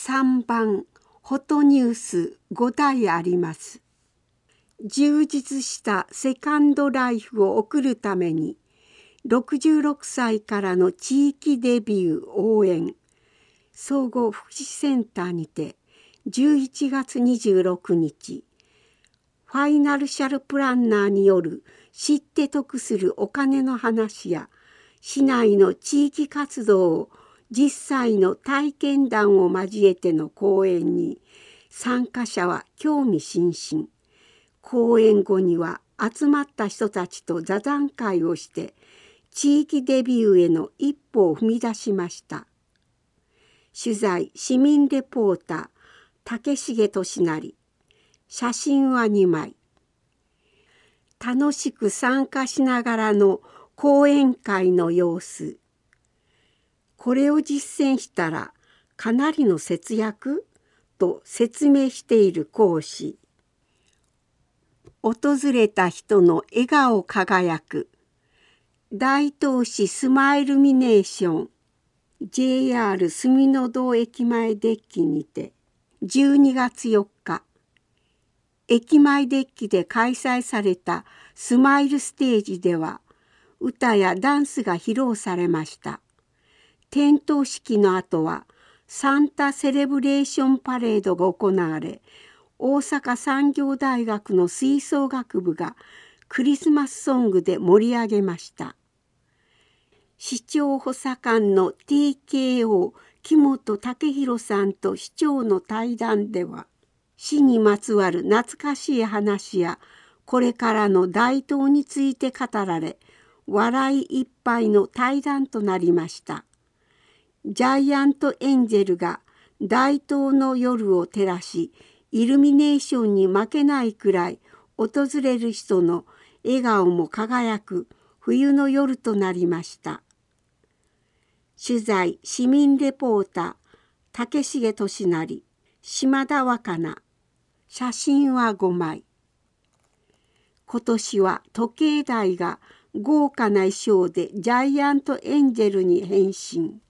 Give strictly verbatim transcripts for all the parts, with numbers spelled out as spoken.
さんばんフォトニュースごだいあります。充実したセカンドライフを送るためにろくじゅうろくさいからの地域デビュー応援総合福祉センターにてじゅういちがつにじゅうろくにちファイナルシャルプランナーによる知って得するお金の話や市内の地域活動を実際の体験談を交えての講演に参加者は興味津々。講演後には集まった人たちと座談会をして地域デビューへの一歩を踏み出しました。取材市民レポーター竹重俊成。写真はにまい。楽しく参加しながらの講演会の様子。これを実践したらかなりの節約と説明している講師。訪れた人の笑顔輝く大東市スマイルミネーション ジェイアール 住の堂駅前デッキにてじゅうにがつよっか駅前デッキで開催されたスマイルステージでは歌やダンスが披露されました。点灯式の後はサンタセレブレーションパレードが行われ、大阪産業大学の吹奏楽部がクリスマスソングで盛り上げました。市長補佐官の ティーケーオー 木本武弘さんと市長の対談では、市にまつわる懐かしい話やこれからの大東について語られ、笑いいっぱいの対談となりました。ジャイアントエンジェルが大東の夜を照らし、イルミネーションに負けないくらい訪れる人の笑顔も輝く冬の夜となりました。取材市民レポーター竹重俊成。島田若菜。写真はごまい。今年は時計台が豪華な衣装でジャイアントエンジェルに変身。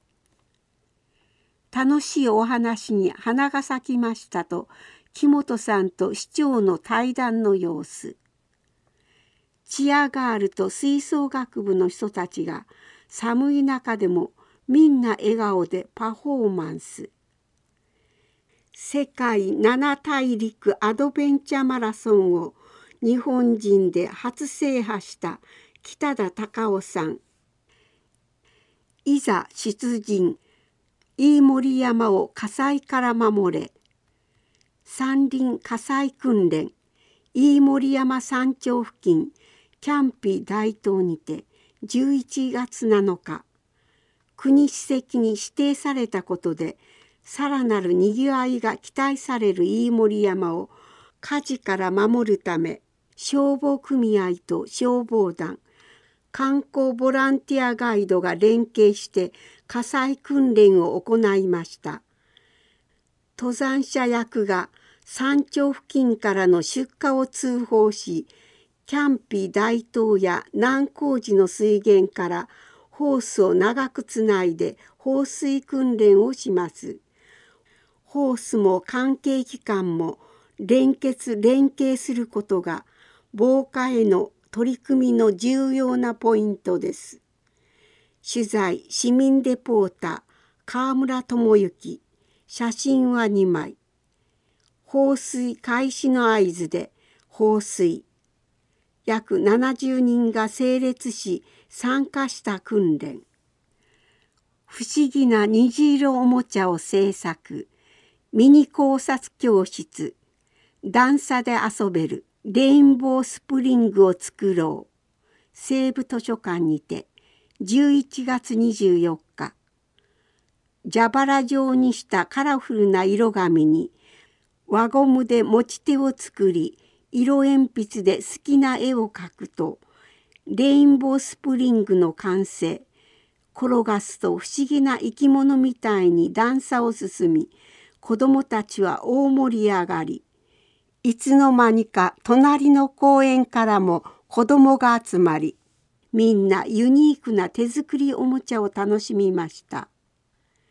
楽しいお話に花が咲きましたと木本さんと市長の対談の様子。チアガールと吹奏楽部の人たちが寒い中でもみんな笑顔でパフォーマンス。世界七大陸アドベンチャーマラソンを日本人で初制覇した北田隆夫さん。いざ出陣。飯盛山を火災から守れ。山林火災訓練。飯盛山山頂付近キャンピ大東にてじゅういちがつなのか。国史跡に指定されたことでさらなるにぎわいが期待される飯盛山を火事から守るため消防組合と消防団、観光ボランティアガイドが連携して火災訓練を行いました。登山者役が山頂付近からの出火を通報し、キャンピ大東や南光寺の水源からホースを長くつないで放水訓練をします。ホースも関係機関も連結連携することが防火への取り組みの重要なポイントです。取材市民レポーター川村智之。写真はにまい。放水開始の合図で放水。約ななじゅうにんが整列し参加した訓練。不思議な虹色おもちゃを制作。ミニ考察教室。段差で遊べるレインボースプリングを作ろう。西部図書館にてじゅういちがつにじゅうよっか。蛇腹状にしたカラフルな色紙に輪ゴムで持ち手を作り、色鉛筆で好きな絵を描くとレインボースプリングの完成。転がすと不思議な生き物みたいに段差を進み、子どもたちは大盛り上がり、いつの間にか隣の公園からも子どもが集まり、みんなユニークな手作りおもちゃを楽しみました。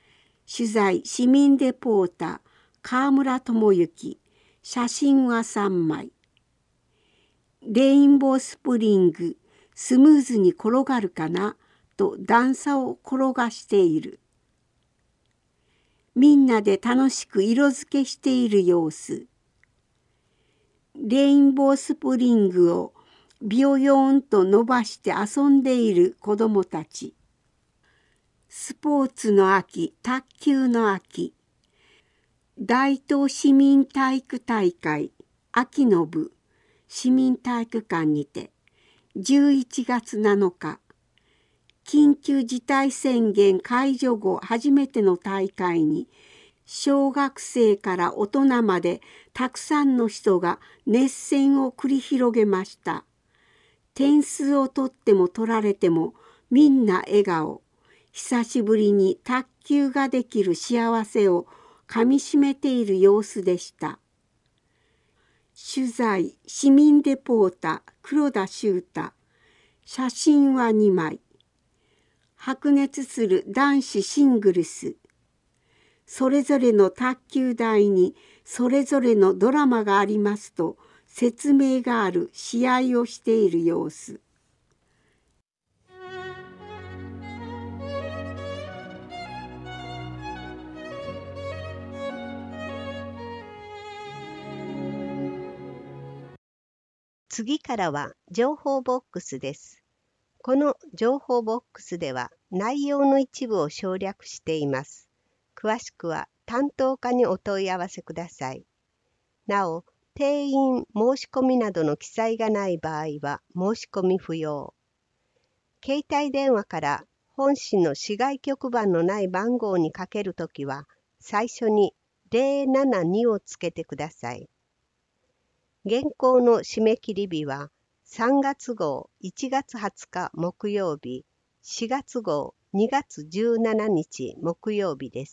取材市民レポーター川村智之。写真はさんまい。レインボースプリングスムーズに転がるかなと段差を転がしている。みんなで楽しく色付けしている様子。レインボースプリングをビヨヨーンと伸ばして遊んでいる子どもたち。スポーツの秋、卓球の秋。大東市民体育大会秋の部市民体育館にてじゅういちがつなのか、緊急事態宣言解除後初めての大会に、小学生から大人までたくさんの人が熱戦を繰り広げました。点数を取っても取られてもみんな笑顔。久しぶりに卓球ができる幸せをかみしめている様子でした。取材市民レポーター黒田修太。写真はにまい。白熱する男子シングルス。それぞれの卓球台にそれぞれのドラマがありますと説明がある試合をしている様子。 次からは情報ボックスです。この情報ボックスでは内容の一部を省略しています。詳しくは担当課にお問い合わせください。なお、定員申し込みなどの記載がない場合は申し込み不要。携帯電話から本市の市外局番のない番号にかけるときは、最初にゼロななにをつけてください。原稿の締め切り日はさんがつ号いちがつはつか木曜日、しがつ号にがつじゅうしちにち木曜日です。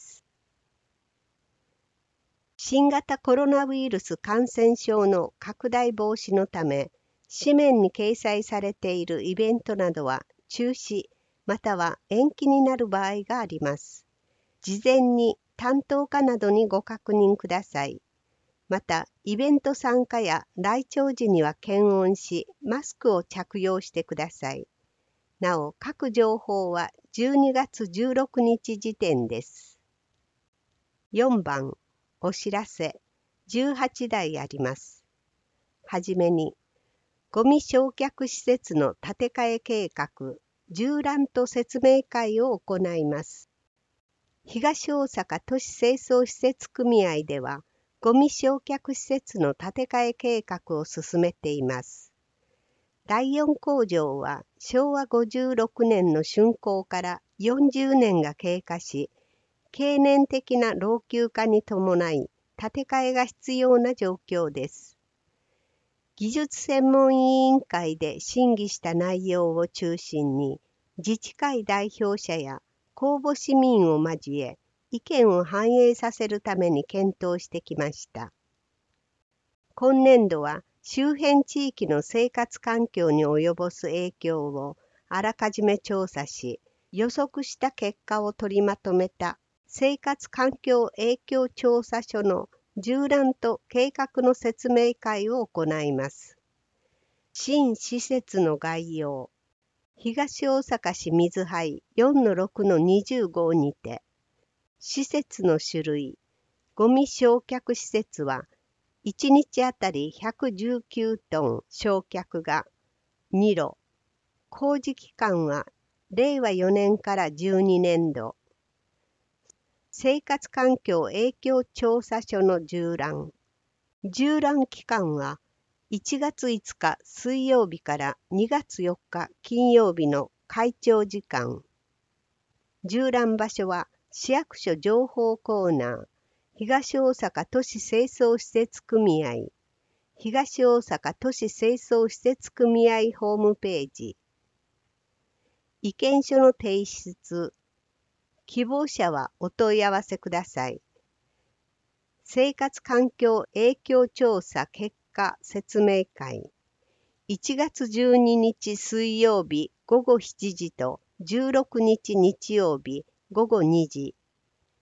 新型コロナウイルス感染症の拡大防止のため、紙面に掲載されているイベントなどは中止または延期になる場合があります。事前に担当課などにご確認ください。また、イベント参加や来庁時には検温し、マスクを着用してください。なお、各情報はじゅうにがつじゅうろくにち時点です。よんばん、お知らせ、じゅうはちだいあります。はじめに、ゴミ焼却施設の建て替え計画、縦覧と説明会を行います。東大阪都市清掃施設組合では、ゴミ焼却施設の建て替え計画を進めています。だいよん工場はしょうわごじゅうろくねんの竣工からよんじゅうねんが経過し、経年的な老朽化に伴い建て替えが必要な状況です。技術専門委員会で審議した内容を中心に、自治会代表者や公募市民を交え、意見を反映させるために検討してきました。今年度は周辺地域の生活環境に及ぼす影響をあらかじめ調査し、予測した結果を取りまとめた生活環境影響調査書の縦覧と計画の説明会を行います。新施設の概要。東大阪市水灰 よんのろくのにじゅうご にて、施設の種類、ゴミ焼却施設はいちにちあたりひゃくじゅうきゅうトン焼却がにろ、工事期間はれいわよねんからじゅうにねんど、生活環境影響調査書の縦覧、縦覧期間はいちがついつか水曜日からにがつよっか金曜日の開庁時間、縦覧場所は市役所情報コーナー、東大阪都市清掃施設組合、東大阪都市清掃施設組合ホームページ。意見書の提出。希望者はお問い合わせください。生活環境影響調査結果説明会。いちがつじゅうににち水曜日ごごしちじとじゅうろくにち日曜日ごごにじ。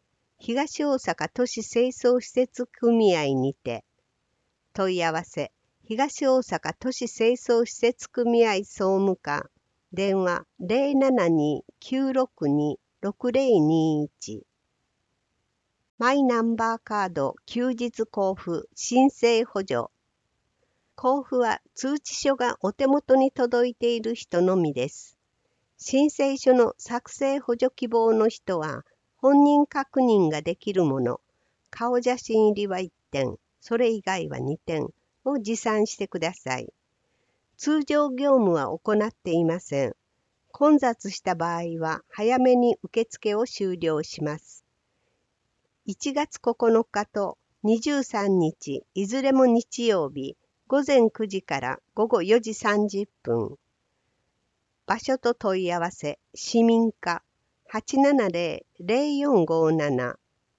東大阪都市清掃施設組合にて。問い合わせ、東大阪都市清掃施設組合総務課、電話 ゼロななに きゅうろくに ろくゼロにいち。マイナンバーカード休日交付申請補助。交付は通知書がお手元に届いている人のみです。申請書の作成補助希望の人は、本人確認ができるもの、顔写真入りはいってん、それ以外はにてんを持参してください。通常業務は行っていません。混雑した場合は早めに受付を終了します。いちがつここのかとにじゅうさんにち、いずれも日曜日、ごぜんくじからごごよじさんじゅっぷん。場所と問い合わせ、市民課 はちななゼロ ゼロよんごなな。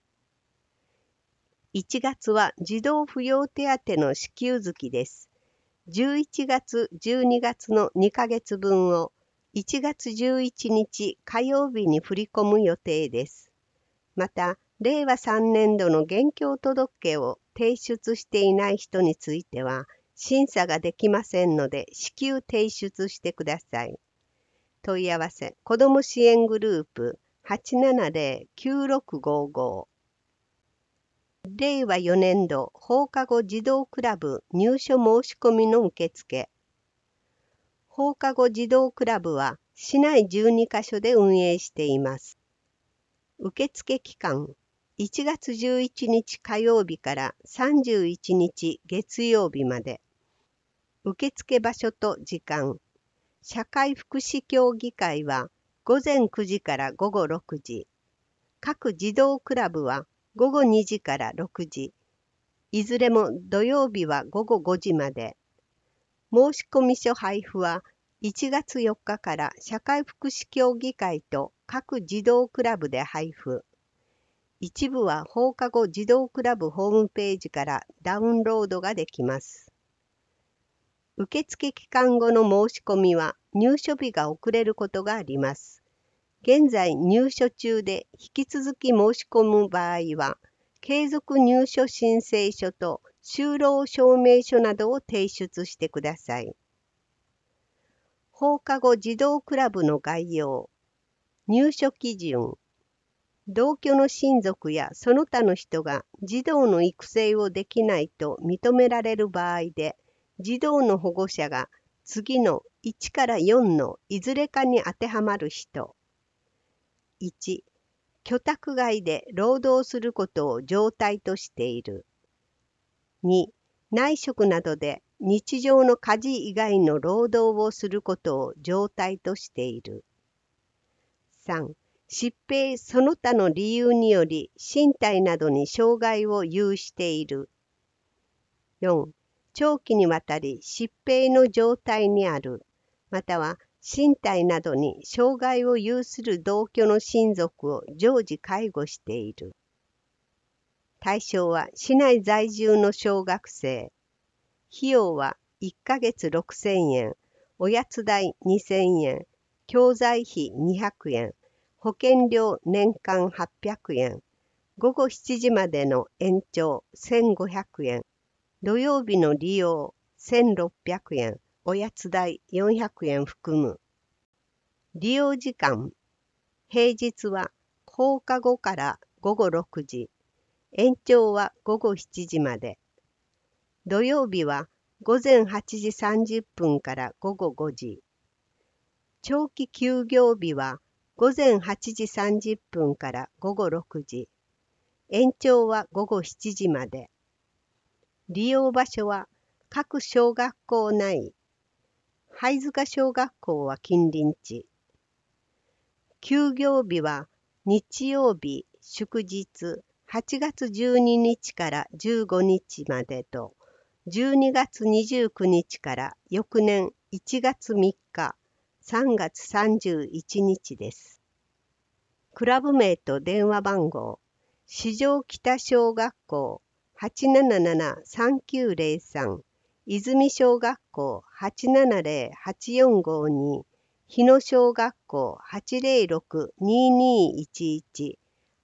いちがつは児童扶養手当の支給月です。じゅういちがつ、じゅうにがつのにかげつぶんをいちがつじゅういちにち火曜日に振り込む予定です。また、れいわさんねんどの現況届を提出していない人については、審査ができませんので、至急提出してください。問い合わせ、子ども支援グループ はちななゼロ きゅうろくごご。れいわよねんど放課後児童クラブ入所申し込みの受付。放課後児童クラブは市内じゅうにかしょで運営しています。受付期間、いちがつじゅういちにち火曜日からさんじゅういちにち月曜日まで。受付場所と時間。社会福祉協議会はごぜんくじからごごろくじ。各児童クラブはごごにじからろくじ。いずれも土曜日はごごごじまで。申込書配布はいちがつよっかから社会福祉協議会と各児童クラブで配布。一部は放課後児童クラブホームページからダウンロードができます。受付期間後の申し込みは入所日が遅れることがあります。現在入所中で引き続き申し込む場合は、継続入所申請書と就労証明書などを提出してください。放課後児童クラブの概要、入所基準、同居の親族やその他の人が児童の育成をできないと認められる場合で、児童の保護者が次のいちからよんのいずれかに当てはまる人。いち、居宅外で労働することを常態としている。に、内職などで日常の家事以外の労働をすることを常態としている。さん、疾病その他の理由により身体などに障害を有している。よん、長期にわたり疾病の状態にある、または身体などに障害を有する同居の親族を常時介護している。対象は市内在住の小学生。費用はいっかげつろくせんえん、おやつ代にせんえん、教材費にひゃくえん、保険料年間はっぴゃくえん、ごごしちじまでの延長せんごひゃくえん、土曜日の利用せんろっぴゃくえん、おやつ代よんひゃくえん含む。利用時間、平日は放課後からごごろくじ、延長はごごしちじまで。土曜日はごぜんはちじさんじゅっぷんからごごごじ。長期休業日はごぜんはちじさんじゅっぷんからごごろくじ。延長はごごしちじまで。利用場所は各小学校内。灰塚小学校は近隣地。休業日は日曜日、祝日、はちがつじゅうににちからじゅうごにちまでと、じゅうにがつにじゅうくにちから翌年いちがつみっか、さんがつさんじゅういちにちです。クラブ名と電話番号、四条北小学校 はちななななさんきゅうゼロさん、泉小学校 はちななゼロはちよんごに、日野小学校 はちゼロろくにーにーいちいち、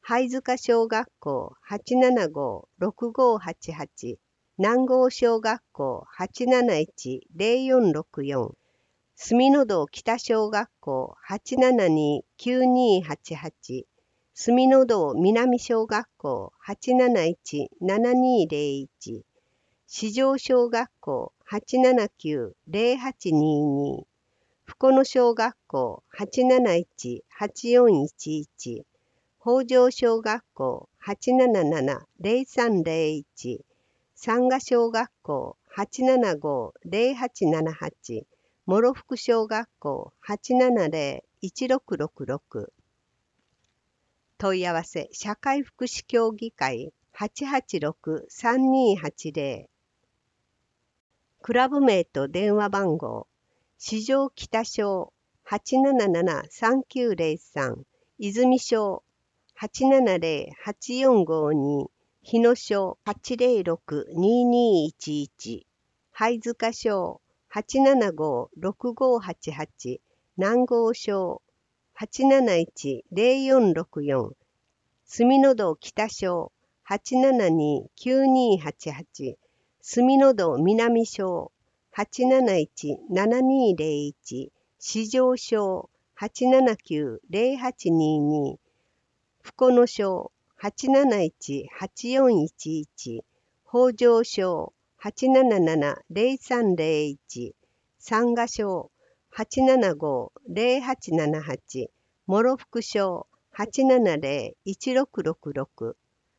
灰塚小学校 はちななごーろくごーはちはち、南郷小学校 はちなないちーぜろよんろくよん、住の堂北小学校 はちななにーきゅうにーはちはち、住の堂南小学校 はちなないちーななにーぜろいち、四条小学校 はちななきゅうーぜろはちにーにー、深野小学校 はちなないちーはちよんいちいち、北条小学校 はちななななーぜろさんぜろいち、三賀小学校 はちななごーぜろはちななはち、諸福小学校 はちななぜろいちろくろくろく。問い合わせ社会福祉協議会 はちはちろくさんにーはちぜろ。クラブ名と電話番号四条北小 はちななななさんきゅうぜろさん、泉小 はちななぜろはちよんごに、日野小 はちぜろろくにーにーいちいち、灰塚小 はちななごーろくごーはちはち、南郷小 はちなないちーぜろよんろくよん、住の堂北小 はちななにーきゅうにーはちはち、住の堂南小 はちなないちーななにーぜろいち、四条小 はちななきゅうぜろはちにーにー、深野小 はちなないちーはちよんいちいち、北条小 はちななななぜろさんぜろいち、三賀小 はちななごーぜろはちななはち、諸福小 はちななぜろいちろくろくろく。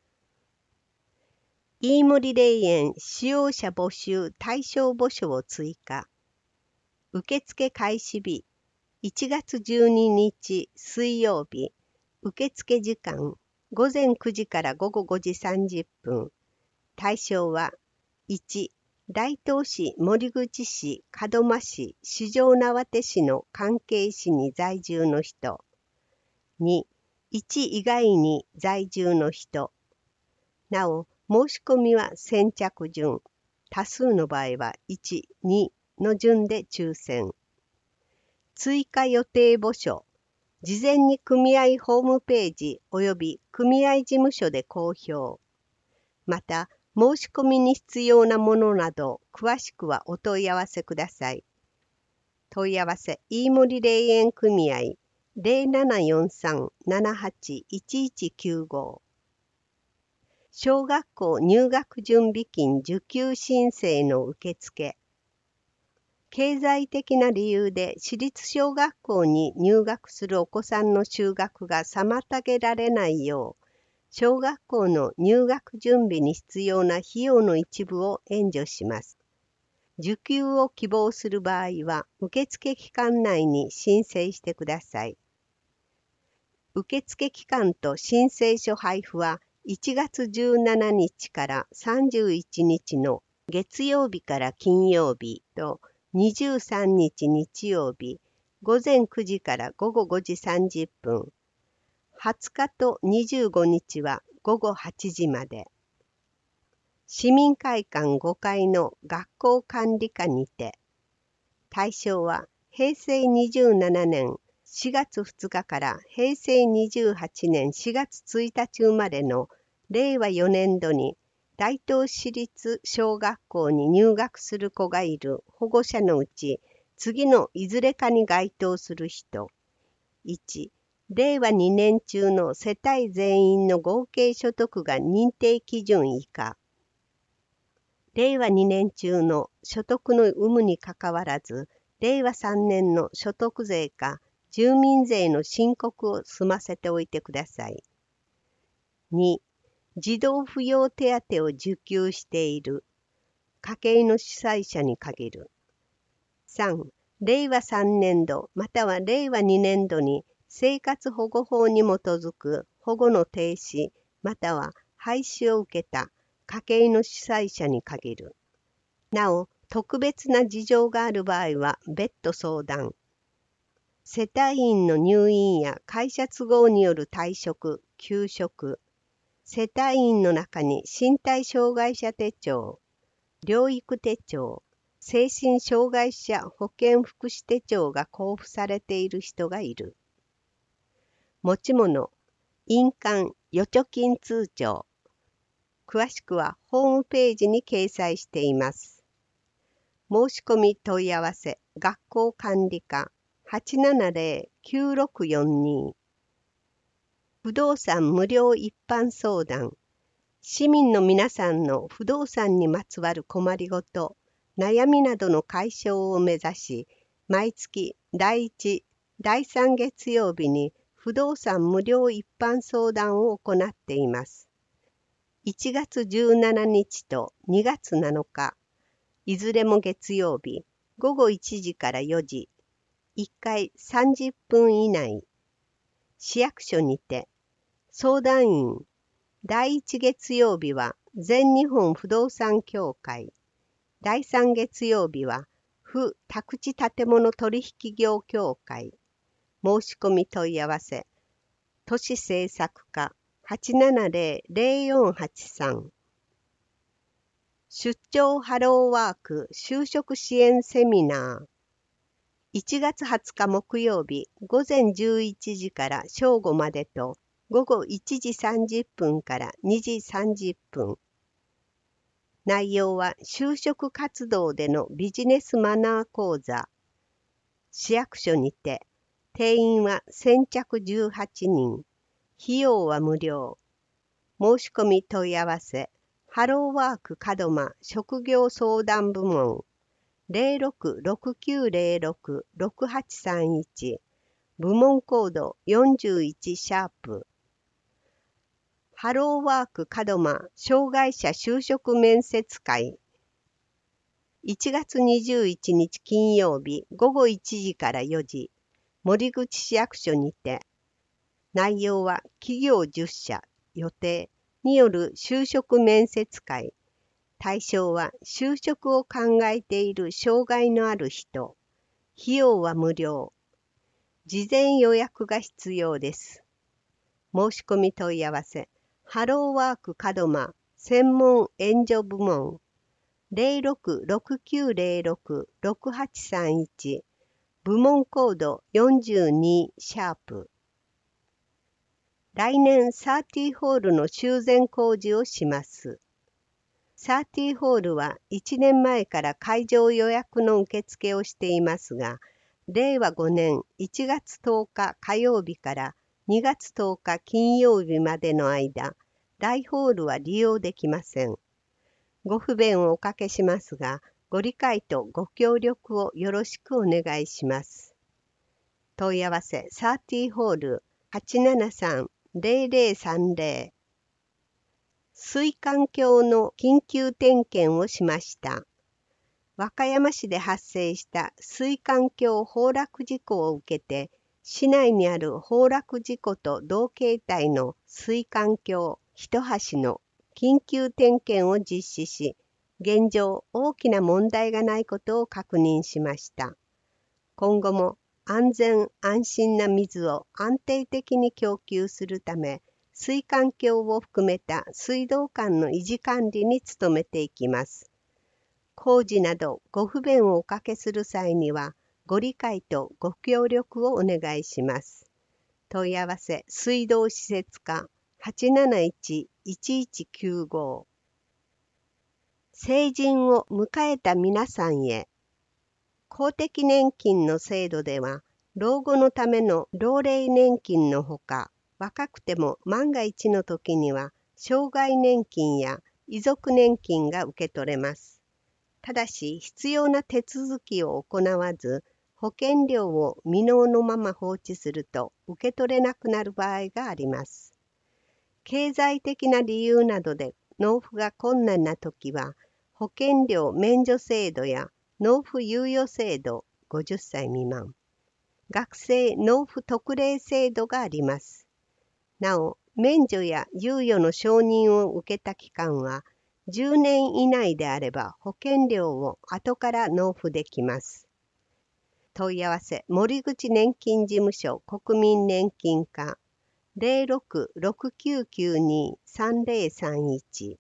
飯森霊園使用者募集対象募書を追加。受付開始日いちがつじゅうににち水曜日。受付時間ごぜんくじからごごごじさんじゅっぷん。対象はいち、大東市、守口市、門真市、四条畷市の関係市に在住の人。に、いち以外に在住の人。なお、申し込みは先着順。多数の場合はいち、にの順で抽選。追加予定募書。事前に組合ホームページ及び組合事務所で公表。また、申し込みに必要なものなど、詳しくはお問い合わせください。問い合わせ、飯森霊園組合ゼロななよんさん ななはち いちいちきゅうご。小学校入学準備金受給申請の受付。経済的な理由で私立小学校に入学するお子さんの就学が妨げられないよう、小学校の入学準備に必要な費用の一部を援助します。受給を希望する場合は、受付期間内に申請してください。受付期間と申請書配布はいちがつじゅうしちにちからさんじゅういちにちの月曜日から金曜日とにじゅうさんにち日曜日、ごぜんくじからごごごじさんじゅっぷん、はつかとにじゅうごにちはごごはちじまで。市民会館ごかいの学校管理課にて。対象はへいせいにじゅうななねんしがつふつかからへいせいにじゅうはちねんしがつついたち生まれのれいわよねんどに大東市立小学校に入学する子がいる保護者のうち次のいずれかに該当する人。いち、れいわにねん中の世帯全員の合計所得が認定基準以下。れいわにねん中の所得の有無にかかわらず、れいわさんねんの所得税か住民税の申告を済ませておいてください。に、児童扶養手当を受給している家計の主催者に限る。さん、れいわさんねんどまたはれいわにねんどに生活保護法に基づく保護の停止または廃止を受けた家計の主催者に限る。なお、特別な事情がある場合は別途相談。世帯員の入院や会社都合による退職、休職、世帯員の中に身体障害者手帳、療育手帳、精神障害者保健福祉手帳が交付されている人がいる。持ち物、印鑑、 預貯金通帳。詳しくはホームページに掲載しています。申し込み問い合わせ学校管理課 はちななぜろ きゅうろくよんに。不動産無料一般相談。市民の皆さんの不動産にまつわる困りごと、悩みなどの解消を目指し、毎月だいいち、だいさん月曜日に不動産無料一般相談を行っています。いちがつじゅうしちにちとにがつなのか、いずれも月曜日、ごごいちじからよじ、いっかいさんじゅっぷん以内。市役所にて、相談員、だいいち月曜日は全日本不動産協会、だいさん月曜日は府宅地建物取引業協会。申し込み問い合わせ、都市政策課 はちななぜろ ぜろよんはちさん。出張ハローワーク就職支援セミナー。いちがつはつか木曜日ごぜんじゅういちじから正午までとごごいちじさんじゅっぷんからにじさんじゅっぷん。内容は就職活動でのビジネスマナー講座。市役所にて、定員は先着じゅうはちにん。費用は無料。申し込み問い合わせ、ハローワーク門真職業相談部門 ゼロろくろくきゅうゼロろくろくはちさんいち、部門コードよんじゅういちシャープ。ハローワーク門真障害者就職面接会。いちがつにじゅういちにち金曜日ごごいちじからよじ、森口市役所にて。内容は企業じゅっしゃ予定による就職面接会。対象は就職を考えている障害のある人。費用は無料。事前予約が必要です。申し込み問い合わせ、ハローワーク門真専門援助部門 ゼロろくろくきゅうゼロろくろくはちさんいち、部門コードよんじゅうにシャープ。来年サーティホールの修繕工事をします。サーティホールはいちねんまえから会場予約の受付をしていますが、れいわごねんいちがつとおか火曜日からにがつとおか金曜日までの間、大ホールは利用できません。ご不便をおかけしますが、ご理解とご協力をよろしくお願いします。問い合わせサーティホール はちななさん ぜろぜろさんぜろ。水管橋の緊急点検をしました。和歌山市で発生した水管橋崩落事故を受けて、市内にある崩落事故と同形態の水管橋一橋の緊急点検を実施し、現状大きな問題がないことを確認しました。今後も安全安心な水を安定的に供給するため、水管橋を含めた水道管の維持管理に努めていきます。工事などご不便をおかけする際には、ご理解とご協力をお願いします。問い合わせ水道施設課 はちなないち いちいちきゅうご。成人を迎えた皆さんへ。公的年金の制度では、老後のための老齢年金のほか、若くても万が一の時には、障害年金や遺族年金が受け取れます。ただし、必要な手続きを行わず、保険料を未納のまま放置すると受け取れなくなる場合があります。経済的な理由などで納付が困難な時は、保険料免除制度や納付猶予制度ごじゅっさい未満、学生納付特例制度があります。なお、免除や猶予の承認を受けた期間は、じゅうねん以内であれば保険料を後から納付できます。問い合わせ森口年金事務所国民年金課 ゼロろくろくきゅうきゅうに さんぜろさんいち。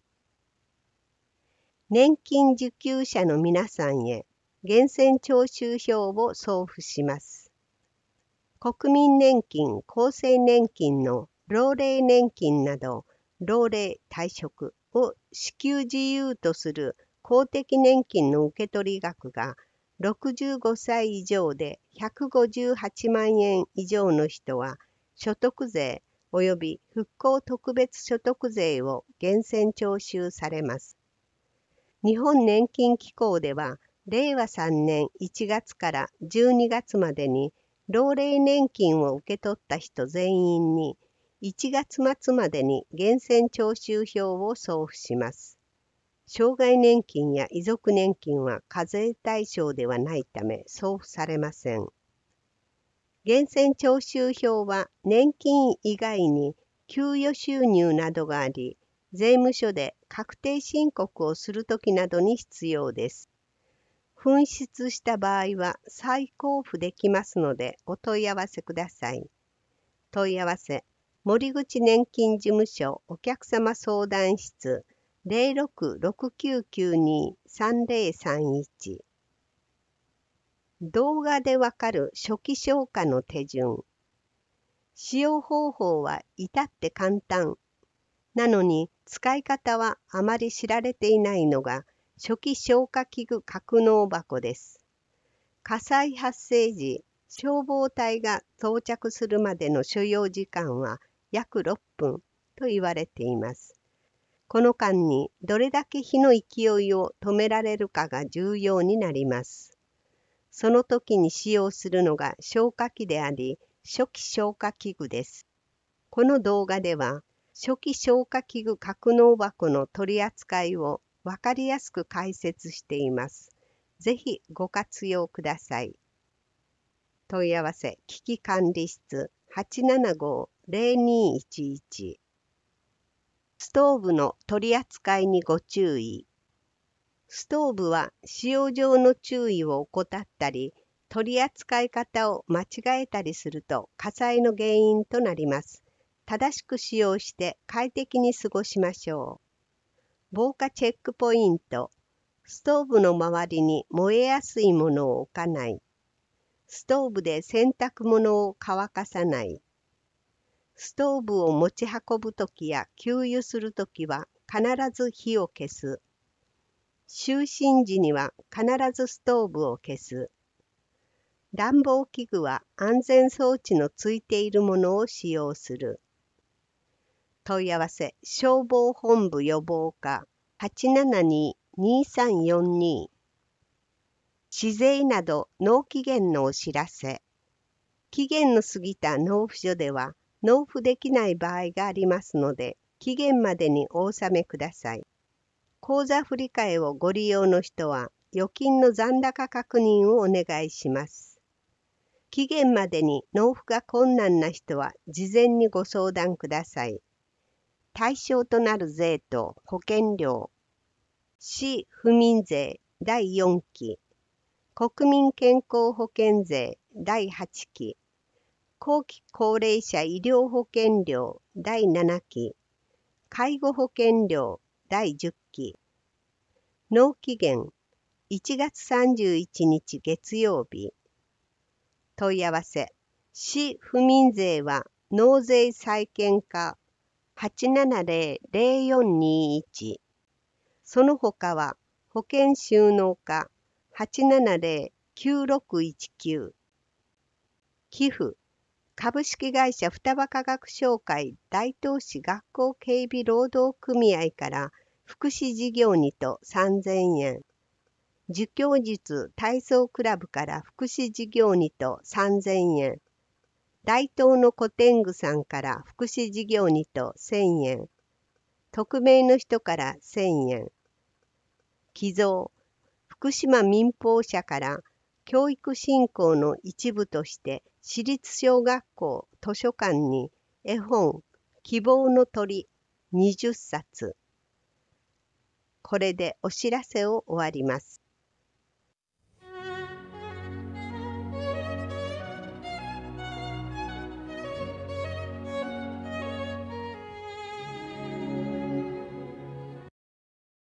年金受給者の皆さんへ源泉徴収票を送付します。国民年金厚生年金の老齢年金など老齢退職を支給自由とする公的年金の受け取り額がろくじゅうごさい以上でひゃくごじゅうはちまんえん以上の人は所得税及び復興特別所得税を源泉徴収されます。日本年金機構ではれいわさんねんいちがつからじゅうにがつまでに老齢年金を受け取った人全員にいちがつ末までに源泉徴収票を送付します。障害年金や遺族年金は課税対象ではないため送付されません。源泉徴収票は年金以外に給与収入などがあり、税務署で確定申告をするときなどに必要です。紛失した場合は再交付できますのでお問い合わせください。問い合わせ、森口年金事務所お客様相談室 ゼロろく ろくきゅうきゅうに さんぜろさんいち。動画でわかる初期消火の手順。使用方法は至って簡単。なのに使い方はあまり知られていないのが初期消火器具格納箱です。火災発生時、消防隊が到着するまでの所要時間は約ろっぷんと言われています。この間にどれだけ火の勢いを止められるかが重要になります。その時に使用するのが消火器であり、初期消火器具です。この動画では、初期消火器具格納箱の取り扱いをわかりやすく解説しています。ぜひご活用ください。問い合わせ危機管理室 はちななご ゼロにいちいち。ストーブの取り扱いにご注意。ストーブは使用上の注意を怠ったり、取り扱い方を間違えたりすると火災の原因となります。正しく使用して快適に過ごしましょう。防火チェックポイント。ストーブの周りに燃えやすいものを置かない。ストーブで洗濯物を乾かさない。ストーブを持ち運ぶときや給油するときは必ず火を消す。就寝時には必ずストーブを消す。暖房器具は安全装置のついているものを使用する。問い合わせ消防本部予防課 はちななに にさんよんに。市税など納期限のお知らせ。期限の過ぎた納付書では納付できない場合がありますので、期限までにお納めください。口座振替をご利用の人は、預金の残高確認をお願いします。期限までに納付が困難な人は、事前にご相談ください。対象となる税と保険料、市府民税だいよんき、国民健康保険税だいはちき、後期高齢者医療保険料だいななき、介護保険料だいじゅっき。納期限いちがつさんじゅういちにち月曜日。問い合わせ市府民税は納税債権課 はちななゼロ ゼロよんにいち。その他は保険収納課 はちななゼロ きゅうろくいちきゅう。寄付株式会社双葉科学商会大東市学校警備労働組合から福祉事業にとさんぜんえん。儒教術体操クラブから福祉事業にとさんぜんえん。大東の古天狗さんから福祉事業にとせんえん。匿名の人からせんえん。寄贈福島民放社から教育振興の一部として私立小学校図書館に絵本希望の鳥にじゅっさつ。これでお知らせを終わります。